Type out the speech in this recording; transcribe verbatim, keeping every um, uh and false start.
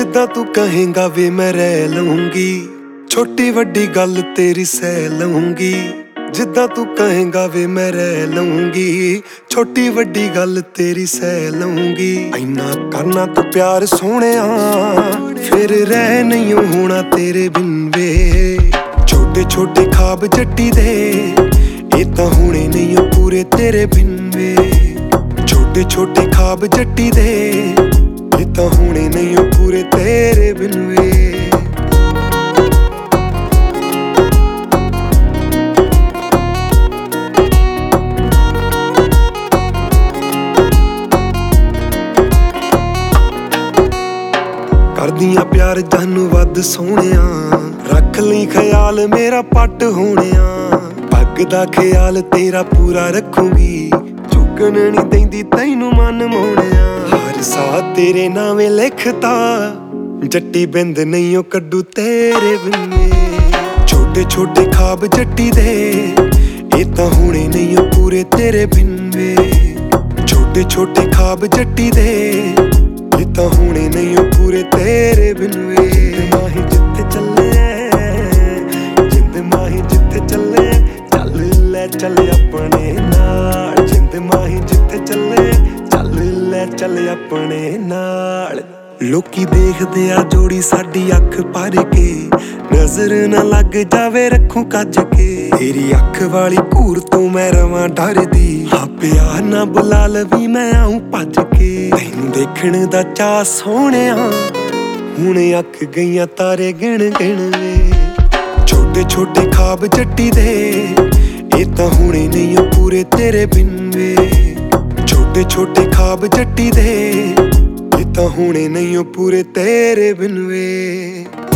जिद्दां तू कहेगा वे मैं रह लूंगी, छोटी वड्डी गल तेरी सह लूंगी। जिद्दां तू कहेगा वे मैं रह लूंगी, छोटी वड्डी गल तेरी सह लूंगी। इन्ना करना तू प्यार सोहणिया, फिर रह नहीं होना तेरे बिन वे। छोटे छोटे ख्वाब जट्टी दे, ये तां होणे नहीं पूरे तेरे बिन वे। छोटे छोटे ख्वाब जट्टी दे, ये तां होणे नहीं पूरे तेरे बिन वे। करदियां प्यार जानू वध सोहणिया, रख लई ख्याल मेरा पट होणिया। पग दा ख्याल तेरा पूरा रखूंगी, चुकन नहीं देंदी तैनू मन मोहणिया। हर साथ तेरे नावे लिखता, जट्टी बिंद नहीं ओ कड्डू तेरे बिन। छोटे छोटे ख्वाब जट्टी दे, ये तां होणे नहीं ओ पूरे तेरे बिन वे। छोटे छोटे ख्वाब जट्टी दे, ये तां होणे नहीं ओ पूरे तेरे बिन वे। माही जिथे चले, जिंद माही जिथे चले, चल ले चल अपने नाल। जिंद माही जिथे चले, चल ले चल अपने नाल। लोकी देखदे आ जोड़ी साडी अख भर के, नजर ना लग जावे रखूं कज के। तेरी अख वाली घूर तो मैं रवां डरदी, हाँ प्यार ना बुला लवी मैं आऊं भज के। तैनू देखण दा चाऽ सोहणिया, हुण अख गईयां तारे गिण गिण वे। छोटे छोटे ख्वाब जट्टी दे, ये तां होणे नहीं ओ पूरे तेरे बिन वे। छोटे छोटे ख्वाब जट्टी दे, ये तां होणे नहीं ओ पूरे तेरे बिन वे।